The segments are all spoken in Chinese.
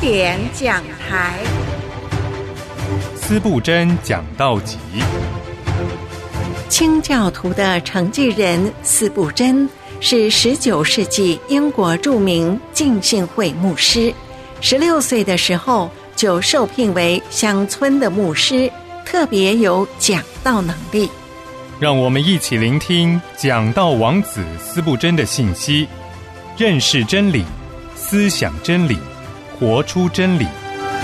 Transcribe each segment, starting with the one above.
典讲台， 司布真讲道集。 清教徒的承继人司布真是19世纪英国著名浸信会牧师，16岁的时候就受聘为乡村的牧师，特别有讲道能力。 让我们一起聆听讲道王子司布真的信息，认识真理，思想真理，活出真理。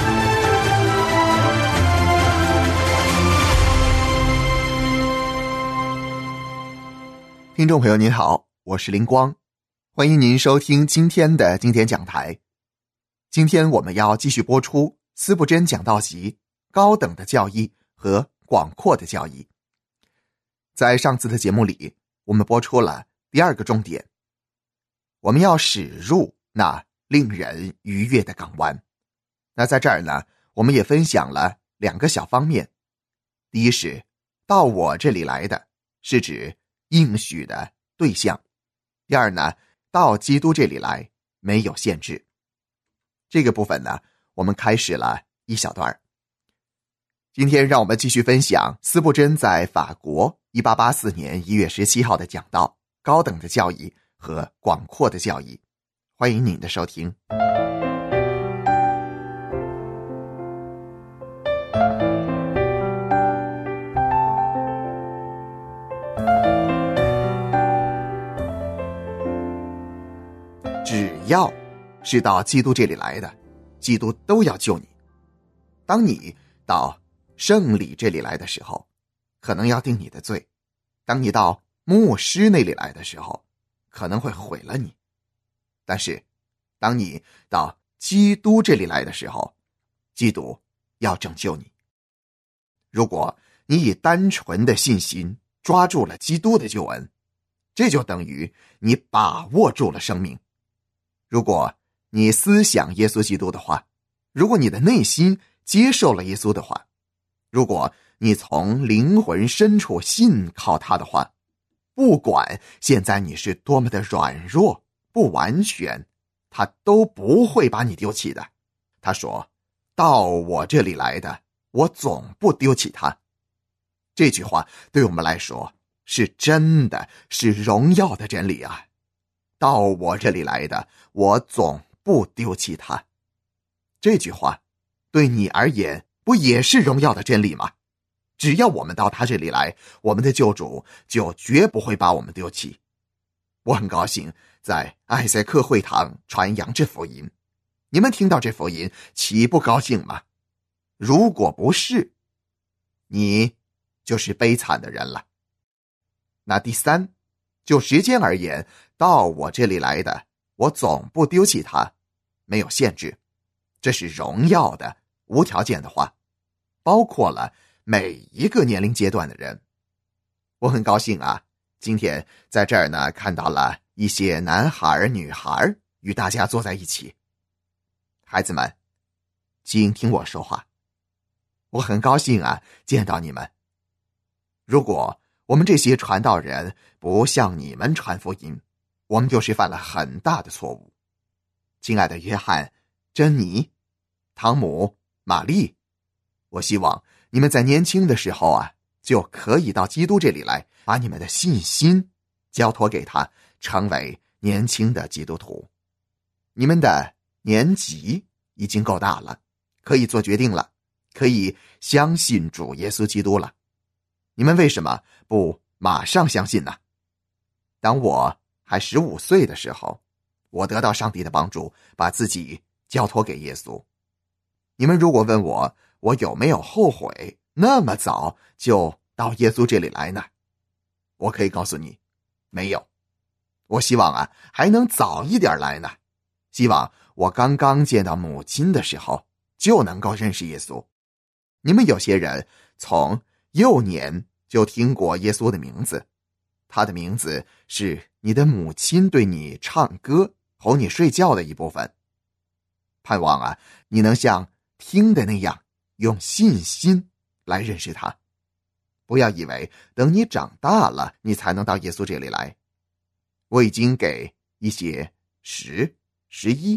听众朋友您好，我是林光，欢迎您收听今天的经典讲台。今天我们要继续播出司布真讲道集高等的教义和广阔的教义。在上次的节目里，我们播出了第二个重点，我们要驶入那令人愉悦的港湾。那在这儿呢，我们也分享了2个小方面。第一是到我这里来的，是指应许的对象。第二呢，到基督这里来没有限制。这个部分呢，我们开始了一小段。今天让我们继续分享司布真在法国1884年1月17号的讲道，高等的教义和广阔的教义。欢迎您的收听。只要是到基督这里来的，基督都要救你。当你到圣礼这里来的时候，可能要定你的罪；当你到牧师那里来的时候，可能会毁了你。但是当你到基督这里来的时候，基督要拯救你。如果你以单纯的信心抓住了基督的救恩，这就等于你把握住了生命。如果你思想耶稣基督的话，如果你的内心接受了耶稣的话，如果你从灵魂深处信靠他的话，不管现在你是多么的软弱不完全，他都不会把你丢弃的。他说，到我这里来的，我总不丢弃他。这句话对我们来说是真的，是荣耀的真理啊！到我这里来的，我总不丢弃他。这句话对你而言不也是荣耀的真理吗？只要我们到他这里来，我们的救主就绝不会把我们丢弃。我很高兴在艾塞克会堂传扬这福音，你们听到这福音岂不高兴吗？如果不是，你就是悲惨的人了。那第三，就时间而言，到我这里来的，我总不丢弃他，没有限制。这是荣耀的无条件的话，包括了每一个年龄阶段的人。我很高兴啊，今天在这儿呢，看到了一些男孩女孩与大家坐在一起。孩子们，请听我说话。我很高兴啊，见到你们。如果我们这些传道人不向你们传福音，我们就是犯了很大的错误。亲爱的约翰、珍妮、汤姆、玛丽，我希望你们在年轻的时候啊，就可以到基督这里来，把你们的信心交托给他，成为年轻的基督徒。你们的年纪已经够大了，可以做决定了，可以相信主耶稣基督了。你们为什么不马上相信呢？当我还15岁的时候，我得到上帝的帮助，把自己交托给耶稣。你们如果问我有没有后悔那么早就到耶稣这里来呢？我可以告诉你，没有。我希望啊，还能早一点来呢。希望我刚刚见到母亲的时候就能够认识耶稣。你们有些人从幼年就听过耶稣的名字，他的名字是你的母亲对你唱歌哄你睡觉的一部分。盼望啊，你能像听的那样用信心来认识他。不要以为等你长大了你才能到耶稣这里来。我已经给一些10、11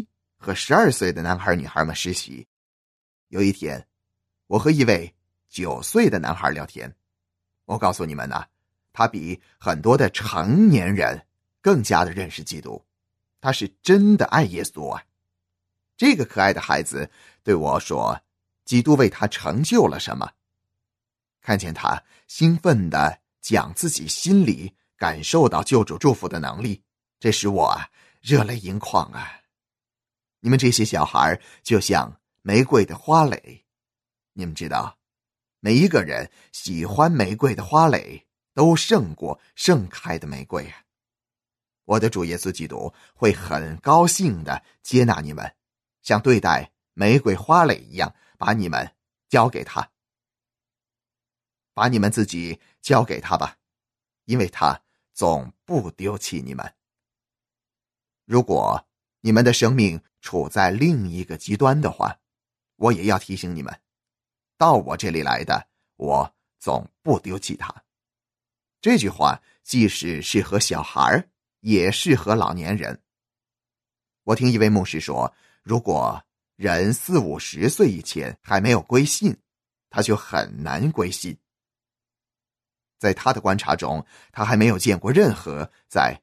和12岁的男孩女孩们实习。有一天，我和一位9岁的男孩聊天，我告诉你们呢，他比很多的成年人更加的认识基督，他是真的爱耶稣啊。这个可爱的孩子对我说，基督为他成就了什么。看见他兴奋地讲自己心里感受到救主祝福的能力，这使我热泪盈眶啊。你们这些小孩就像玫瑰的花蕾，你们知道，每一个人喜欢玫瑰的花蕾都胜过盛开的玫瑰啊。我的主耶稣基督会很高兴地接纳你们，像对待玫瑰花蕾一样，把你们交给他。把你们自己交给他吧，因为他总不丢弃你们。如果你们的生命处在另一个极端的话，我也要提醒你们，到我这里来的，我总不丢弃他。这句话既是适合小孩，也适合老年人。我听一位牧师说，如果人40、50岁以前还没有归信，他就很难归信。在他的观察中，他还没有见过任何在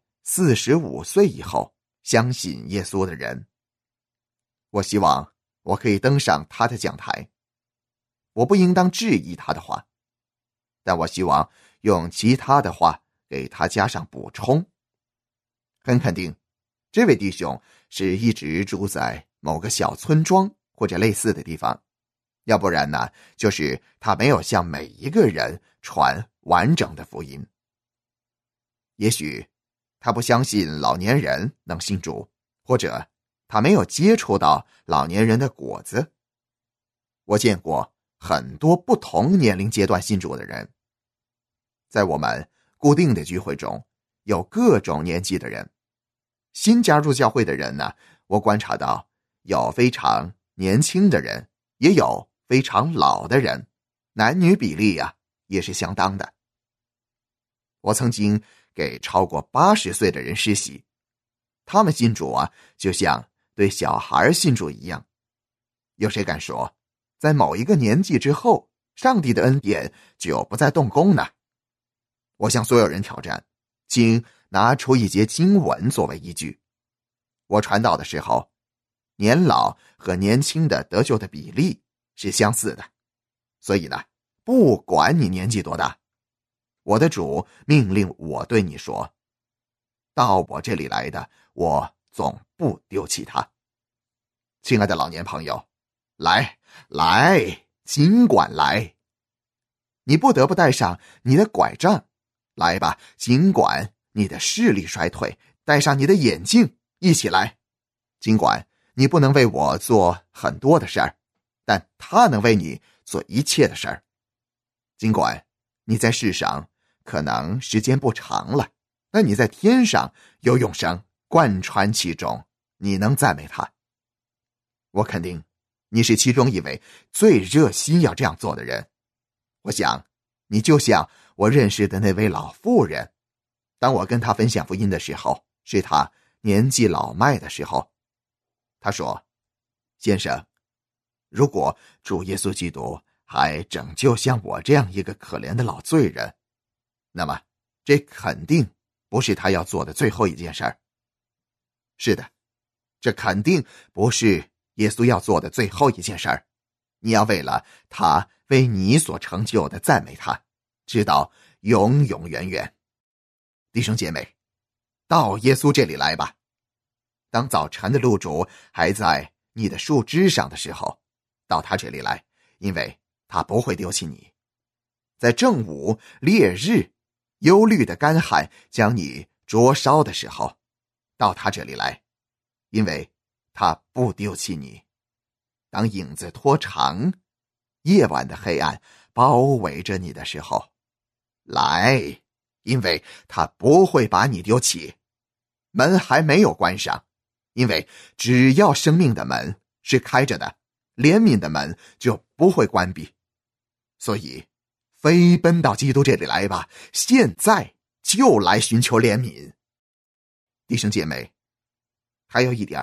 45岁以后相信耶稣的人。我希望我可以登上他的讲台，我不应当质疑他的话，但我希望用其他的话给他加上补充。很肯定，这位弟兄是一直住在某个小村庄或者类似的地方，要不然呢，就是他没有向每一个人传完整的福音。也许他不相信老年人能信主，或者他没有接触到老年人的果子。我见过很多不同年龄阶段信主的人，在我们固定的聚会中，有各种年纪的人。新加入教会的人呢，我观察到有非常年轻的人，也有非常老的人，男女比例也是相当的。我曾经给超过80岁的人实习，他们信主就像对小孩信主一样。有谁敢说，在某一个年纪之后，上帝的恩典就不再动工呢？我向所有人挑战，请拿出一节经文作为依据。我传道的时候，年老和年轻的得救的比例是相似的，所以呢，不管你年纪多大，我的主命令我对你说，到我这里来的，我总不丢弃他。亲爱的老年朋友，来，尽管来。你不得不带上你的拐杖，来吧，尽管你的视力衰退，带上你的眼镜，一起来。尽管你不能为我做很多的事儿，但他能为你做一切的事儿。尽管你在世上可能时间不长了，但你在天上有永生贯穿其中，你能赞美他。我肯定你是其中一位最热心要这样做的人。我想你就像我认识的那位老妇人，当我跟她分享福音的时候，是她年纪老迈的时候。她说，先生，如果主耶稣基督还拯救像我这样一个可怜的老罪人，那么这肯定不是他要做的最后一件事儿。是的，这肯定不是耶稣要做的最后一件事儿。你要为了他为你所成就的赞美他，直到永永远远。弟兄姐妹，到耶稣这里来吧。当早晨的露珠还在你的树枝上的时候，到他这里来，因为他不会丢弃你。在正午烈日忧虑的干旱将你灼烧的时候，到他这里来，因为他不丢弃你。当影子拖长，夜晚的黑暗包围着你的时候，来，因为他不会把你丢弃。门还没有关上，因为只要生命的门是开着的，怜悯的门就不会关闭。所以飞奔到基督这里来吧，现在就来寻求怜悯。弟兄姐妹，还有一点，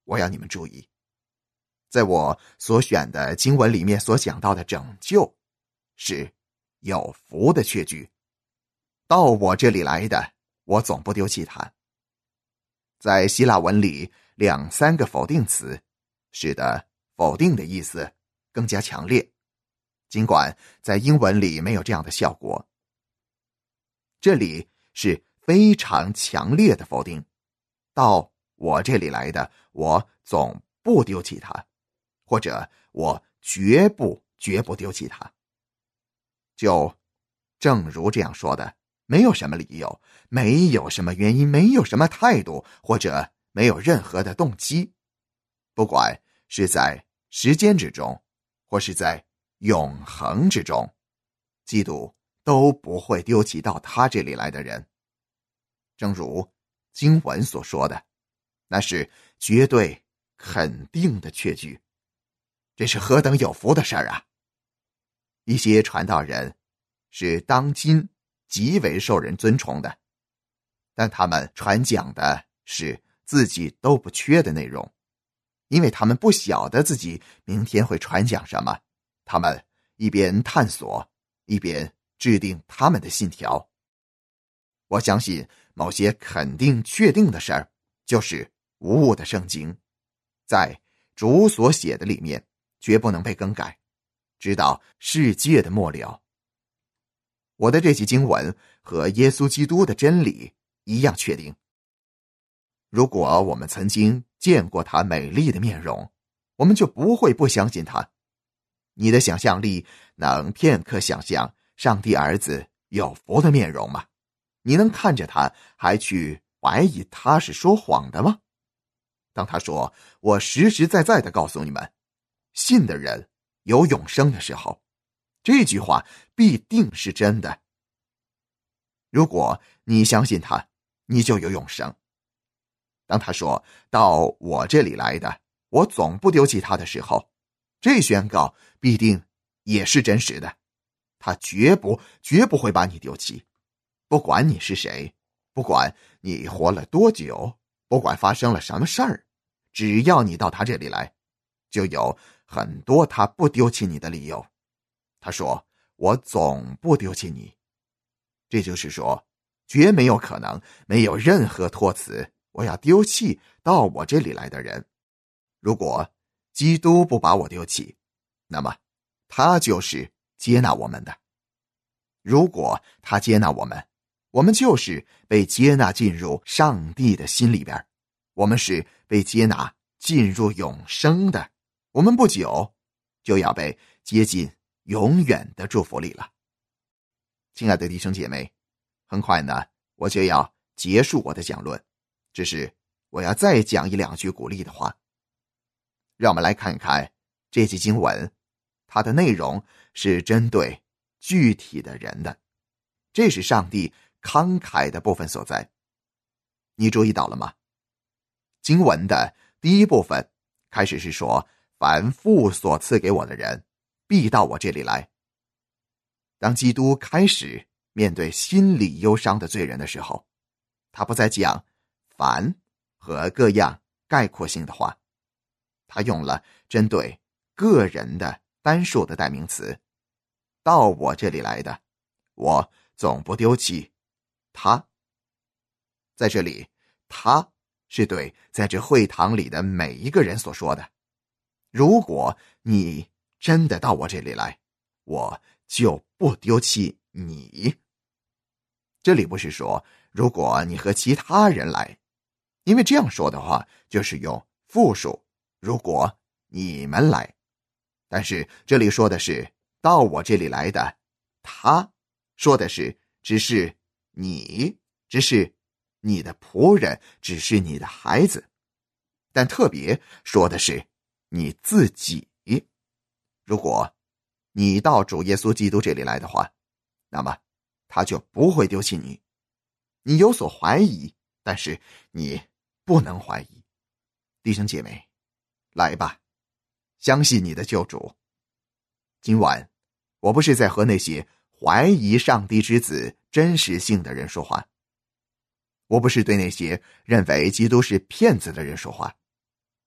我要你们注意，在我所选的经文里面所讲到的拯救，是有福的确据。到我这里来的，我总不丢弃他。在希腊文里2、3个否定词，使得否定的意思更加强烈，尽管在英文里没有这样的效果。这里是非常强烈的否定，到我这里来的，我总不丢弃他，或者我绝不丢弃他。就正如这样说的，没有什么理由，没有什么原因，没有什么态度，或者没有任何的动机，不管是在时间之中，或是在永恒之中，基督都不会丢弃到他这里来的人。正如经文所说的，那是绝对肯定的确据。这是何等有福的事儿啊！一些传道人是当今极为受人尊崇的，但他们传讲的是自己都不缺的内容，因为他们不晓得自己明天会传讲什么，他们一边探索，一边制定他们的信条。我相信某些肯定确定的事儿，就是无误的圣经，在主所写的里面绝不能被更改，直到世界的末了。我的这些经文和耶稣基督的真理一样确定。如果我们曾经见过他美丽的面容，我们就不会不相信他。你的想象力能片刻想象上帝儿子有福的面容吗？你能看着他还去怀疑他是说谎的吗？当他说我实实在在地告诉你们，信的人有永生的时候，这句话必定是真的。如果你相信他，你就有永生。当他说到我这里来的，我总不丢弃他的时候，这宣告必定也是真实的。他绝不会把你丢弃，不管你是谁，不管你活了多久，不管发生了什么事儿，只要你到他这里来，就有很多他不丢弃你的理由。他说我总不丢弃你，这就是说绝没有可能，没有任何托词我要丢弃到我这里来的人。如果基督不把我丢弃，那么他就是接纳我们的。如果他接纳我们，我们就是被接纳进入上帝的心里边，我们是被接纳进入永生的，我们不久就要被接进永远的祝福里了。亲爱的弟兄姐妹，很快呢，我就要结束我的讲论，只是我要再讲1、2句鼓励的话。让我们来看看这节经文，它的内容是针对具体的人的，这是上帝慷慨的部分所在。你注意到了吗？经文的第一部分开始是说，凡父所赐给我的人，必到我这里来。当基督开始面对心里忧伤的罪人的时候，他不再讲凡和各样概括性的话，他用了针对个人的单数的代名词，到我这里来的，我总不丢弃他。在这里，他是对在这会堂里的每一个人所说的。如果你真的到我这里来，我就不丢弃你。这里不是说如果你和其他人来，因为这样说的话就是用复数，如果你们来。但是这里说的是到我这里来的他，说的是只是你，只是你的仆人，只是你的孩子，但特别说的是你自己。如果你到主耶稣基督这里来的话，那么他就不会丢弃你。你有所怀疑，但是你不能怀疑。弟兄姐妹，来吧，相信你的救主。今晚我不是在和那些怀疑上帝之子真实性的人说话，我不是对那些认为基督是骗子的人说话，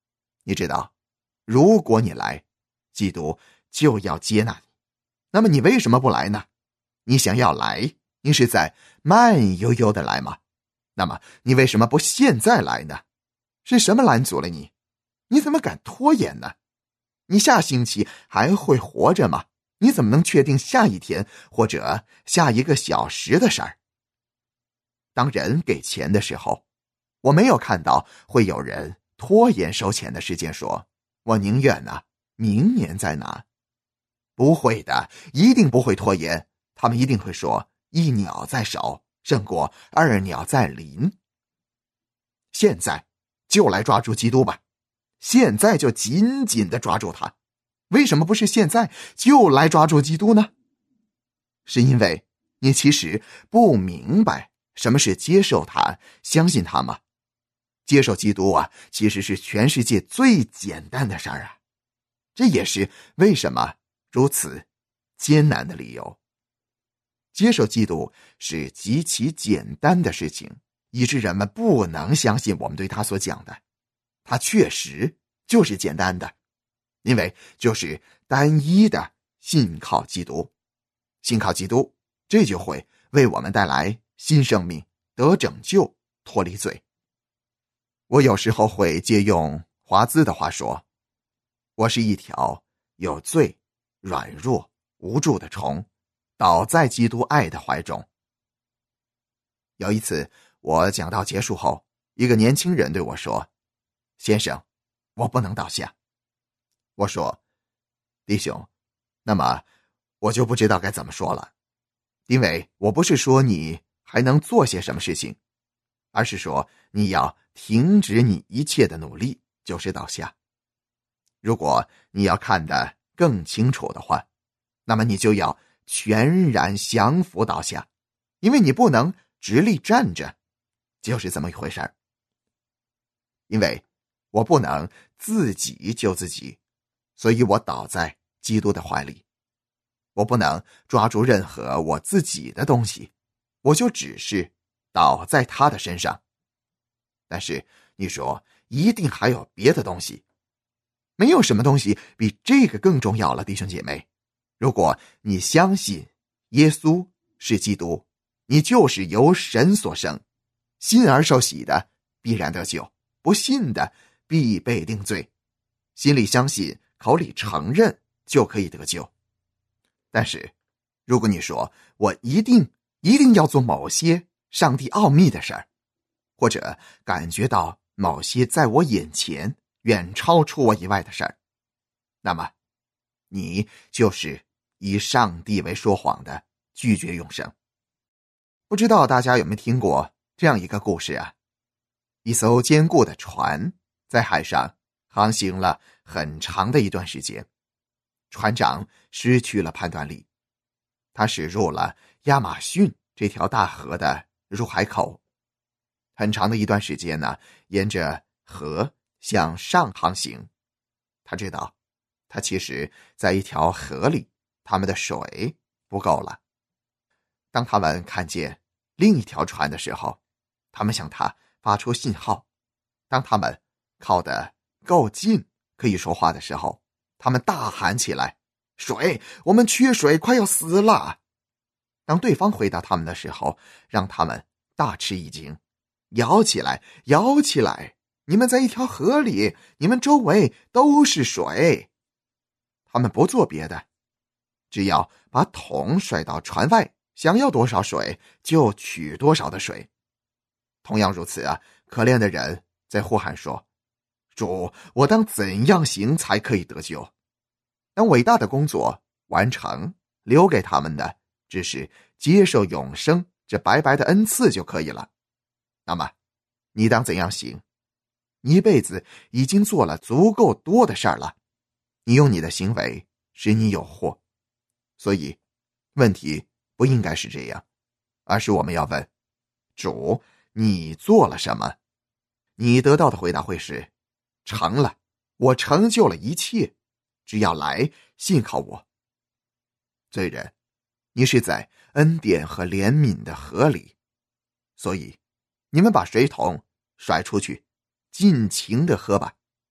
你知道，如果你来，基督就要接纳你。那么你为什么不来呢？你想要来，你是在慢悠悠的来吗？那么你为什么不现在来呢？是什么拦阻了你？你怎么敢拖延呢？你下星期还会活着吗？你怎么能确定下一天或者下一个小时的事儿？当人给钱的时候，我没有看到会有人拖延收钱的时间，说我宁愿呢明年再拿。不会的，一定不会拖延。他们一定会说一鸟在手胜过二鸟在林。现在就来抓住基督吧，现在就紧紧地抓住他。为什么不是现在就来抓住基督呢？是因为你其实不明白什么是接受他，相信他吗？接受基督啊，其实是全世界最简单的事儿啊。这也是为什么如此艰难的理由。接受基督是极其简单的事情，以致人们不能相信我们对他所讲的。他确实就是简单的，因为就是单一的信靠基督。信靠基督，这就会为我们带来新生命，得拯救，脱离罪。我有时候会借用华兹的话说，我是一条有罪、软弱、无助的虫，倒在基督爱的怀中。有一次我讲道结束后，一个年轻人对我说，先生，我不能倒下。我说，弟兄，那么我就不知道该怎么说了，因为我不是说你还能做些什么事情，而是说你要停止你一切的努力，就是倒下。如果你要看得更清楚的话，那么你就要全然降服倒下，因为你不能直立站着，就是这么一回事儿。因为我不能自己救自己，所以我倒在基督的怀里。我不能抓住任何我自己的东西，我就只是倒在他的身上。但是你说一定还有别的东西，没有什么东西比这个更重要了，弟兄姐妹。如果你相信耶稣是基督，你就是由神所生，信而受洗的必然得救，不信的必被定罪。心里相信，口里承认，就可以得救。但是如果你说我一定要做某些上帝奥秘的事儿，或者感觉到某些在我眼前远超出我以外的事儿，那么你就是以上帝为说谎的，拒绝永生。不知道大家有没有听过这样一个故事啊？一艘坚固的船在海上航行了很长的一段时间，船长失去了判断力，他驶入了亚马逊这条大河的入海口。很长的一段时间呢，沿着河向上航行。他知道他其实在一条河里，他们的水不够了。当他们看见另一条船的时候，他们向他发出信号。当他们靠得够近可以说话的时候，他们大喊起来，水，我们缺水，快要死了。当对方回答他们的时候，让他们大吃一惊，摇起来，摇起来，你们在一条河里，你们周围都是水。他们不做别的，只要把桶甩到船外，想要多少水就取多少的水。同样如此啊，可怜的人在呼喊说，主，我当怎样行才可以得救？当伟大的工作完成，留给他们的只是接受永生这白白的恩赐就可以了。那么你当怎样行？你一辈子已经做了足够多的事儿了，你用你的行为使你有祸。所以问题不应该是这样，而是我们要问，主，你做了什么？你得到的回答会是，成了，我成就了一切，只要来信靠我。罪人，你是在恩典和怜悯的河里，所以你们把水桶甩出去，尽情地喝吧，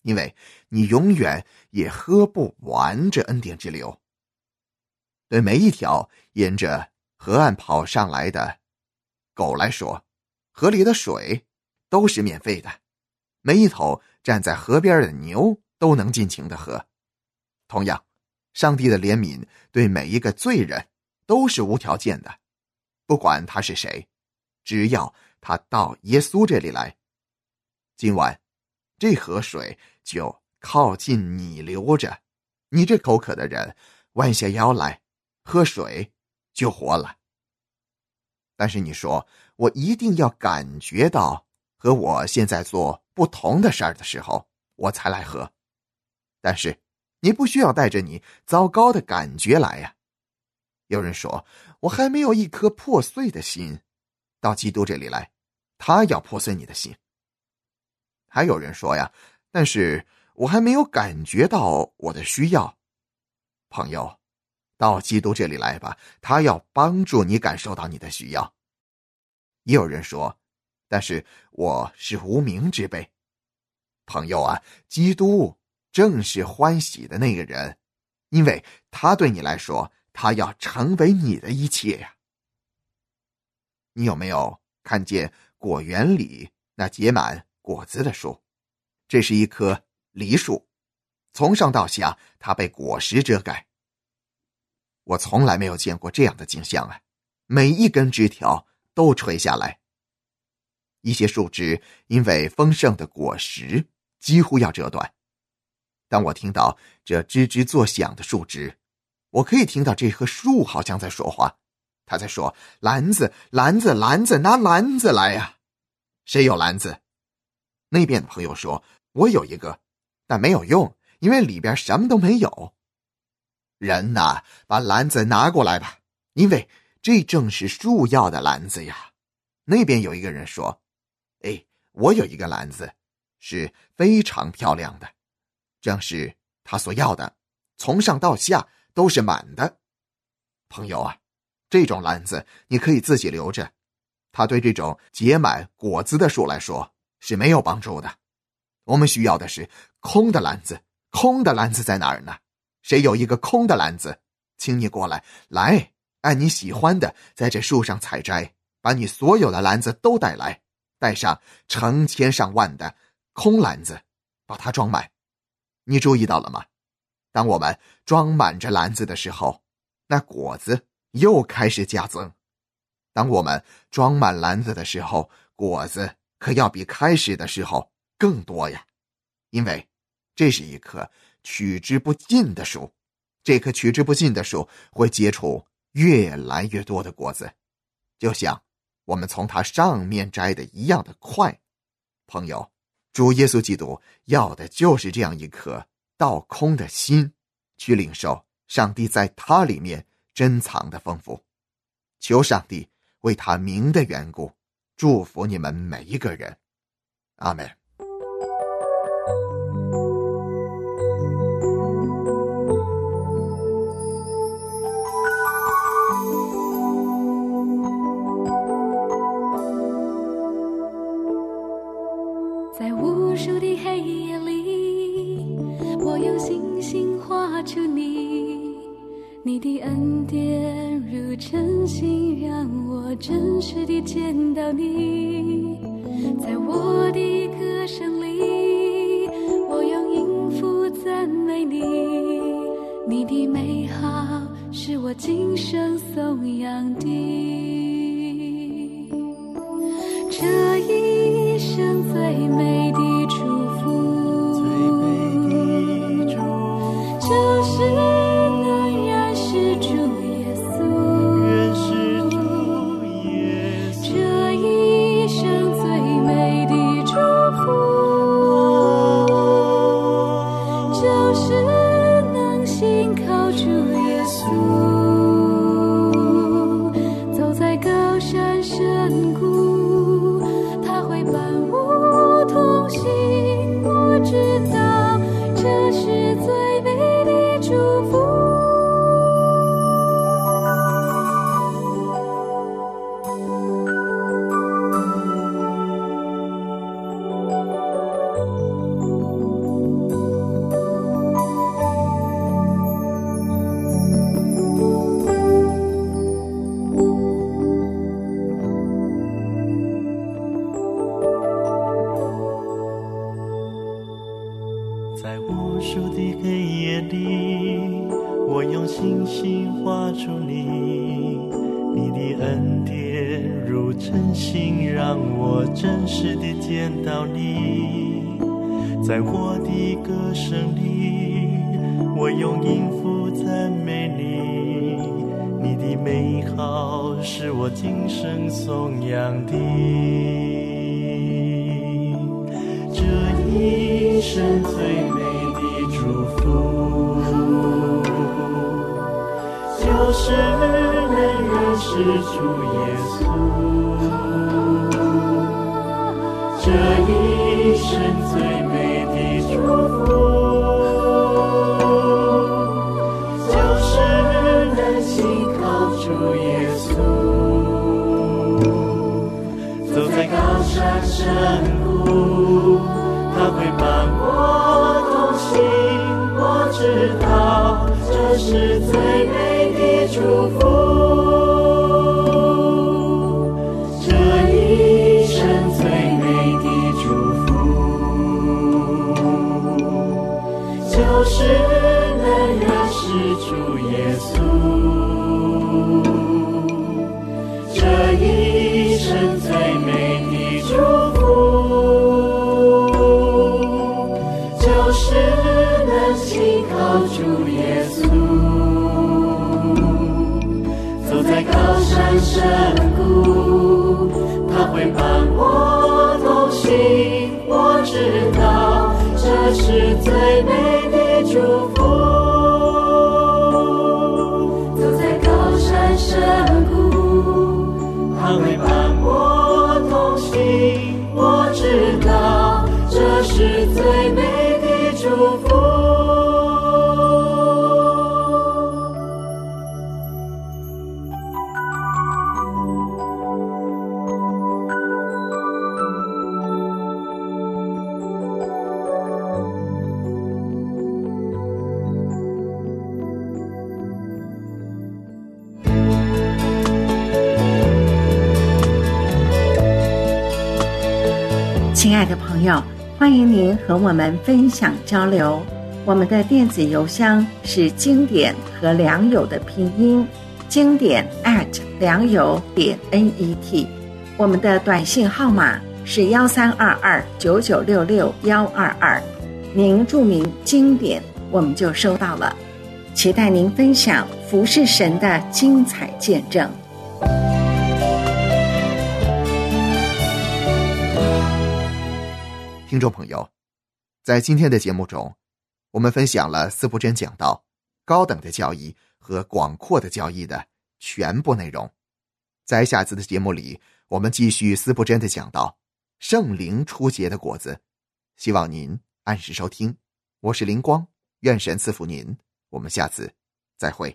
因为你永远也喝不完这恩典之流。对每一条沿着河岸跑上来的狗来说，河里的水都是免费的，每一头站在河边的牛都能尽情的喝。同样，上帝的怜悯对每一个罪人都是无条件的，不管他是谁，只要他到耶稣这里来，今晚这河水就靠近你流着，你这口渴的人弯下腰来喝水就活了。但是你说我一定要感觉到和我现在做不同的事儿的时候我才来喝，但是你不需要带着你糟糕的感觉来呀。有人说我还没有一颗破碎的心，到基督这里来，他要破碎你的心。还有人说呀，但是我还没有感觉到我的需要。朋友，到基督这里来吧，他要帮助你感受到你的需要。也有人说，但是我是无名之辈。朋友啊，基督正是欢喜的那个人，因为他对你来说，他要成为你的一切呀。你有没有看见果园里那结满果子的树？这是一棵梨树，从上到下它被果实遮盖。我从来没有见过这样的景象啊！每一根枝条都垂下来，一些树枝因为丰盛的果实几乎要折断。当我听到这吱吱作响的树枝，我可以听到这棵树好像在说话，他在说：篮子，篮子，篮子，拿篮子来呀！谁有篮子？那边的朋友说，我有一个，但没有用，因为里边什么都没有。人呐，把篮子拿过来吧，因为这正是树要的篮子呀。那边有一个人说，哎，我有一个篮子，是非常漂亮的，正是他所要的，从上到下都是满的。朋友啊，这种篮子你可以自己留着，它对这种结满果子的树来说是没有帮助的。我们需要的是空的篮子。空的篮子在哪儿呢？谁有一个空的篮子，请你过来，来，按你喜欢的在这树上采摘，把你所有的篮子都带来，带上成千上万的空篮子，把它装满。你注意到了吗？当我们装满这篮子的时候，那果子又开始加增。当我们装满篮子的时候，果子可要比开始的时候更多呀。因为这是一棵取之不尽的树，这棵取之不尽的树会结出越来越多的果子，就像我们从它上面摘的一样的快。朋友，主耶稣基督要的就是这样一颗倒空的心，去领受上帝在他里面珍藏的丰富。求上帝为他名的缘故祝福你们每一个人。阿们。 在无数的黑夜里，我用星星画出你的恩典如晨星，让我真实地见到你。在我的歌声里，我用音符赞美你，你的美好是我今生颂扬的。这一生最美的祝福，就是能认识主耶稣。这一生最美的祝福，就是能信靠主耶稣。走在高山深谷，他会伴我同行。我知道这是最美的祝福。 在无数的黑夜里，我用星星画出你，你的恩典如晨星，让我真实地见到你。在我的歌声里，我用音符赞美你，你的美好是我今生颂扬的。这一生最美的祝福，就是能认识主耶稣。这一生最美的祝福，就是能信靠主耶稣。走在高山深谷，他会伴我同行，我知道这是最美的祝福。这一生最美的祝福，就是能认识主耶稣。这一生最美的祝福，就是能信靠主耶稣。走在高山深谷，他会伴我同行，我知道这是最美的祝福。走在高山深谷，他会伴我同行，我知道这是最美的祝福。 亲爱的朋友，欢迎您和我们分享交流。我们的电子邮箱是经典和良友的拼音，经典良友.net。我们的短信号码是132299662122，您注明经典，我们就收到了。期待您分享服侍神的精彩见证。 听众朋友，在今天的节目中，我们分享了司布真讲到高等的教义和广阔的教义的全部内容。在下次的节目里，我们继续司布真的讲到圣灵初结的果子。希望您按时收听，我是灵光，愿神赐福您，我们下次再会。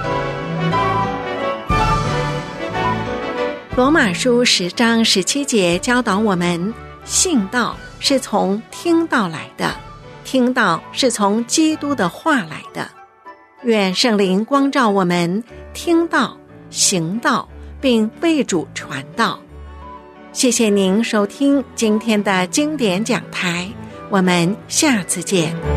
罗马书10章17节教导我们，信道是从听道来的，听道是从基督的话来的。愿圣灵光照我们，听道、行道，并为主传道。谢谢您收听今天的经典讲台，我们下次见。